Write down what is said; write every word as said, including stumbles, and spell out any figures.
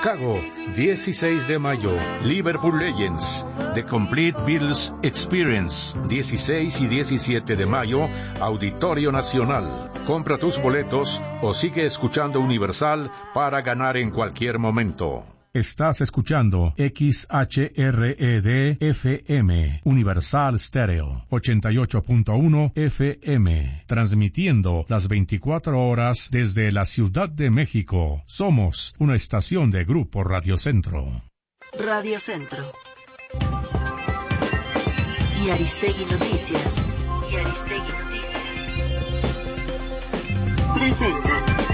Chicago, dieciséis de mayo, Liverpool Legends, The Complete Beatles Experience, dieciséis y diecisiete de mayo, Auditorio Nacional. Compra tus boletos o sigue escuchando Universal para ganar en cualquier momento. Estás escuchando X H R E D F M, Universal Stereo, ochenta y ocho punto uno F M, transmitiendo las veinticuatro horas desde la Ciudad de México. Somos una estación de Grupo Radio Centro. Radio Centro. Y Aristegui Noticias. Y Aristegui Noticias. Presenta.